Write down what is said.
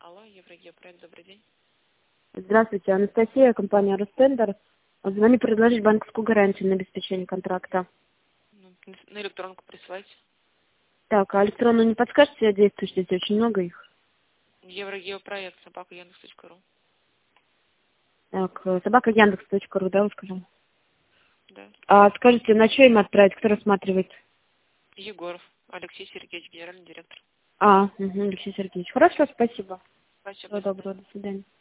Алло, Еврогеопроект, добрый день. Здравствуйте, Анастасия, компания Ростендер. Звоню предложить банковскую гарантию на обеспечение контракта. Ну, на электронку присылайте. Так, а электронно не подскажете, действующие здесь очень много их. Еврогеопроект, собака Яндекс.ру. Так, собака Яндекс.ру, да, вы сказали? Да. А скажите, на что им отправить, кто рассматривает? Егоров Алексей Сергеевич, генеральный директор. Алексей Сергеевич. Хорошо, спасибо. Спасибо, Всего до свидания. доброго, до свидания.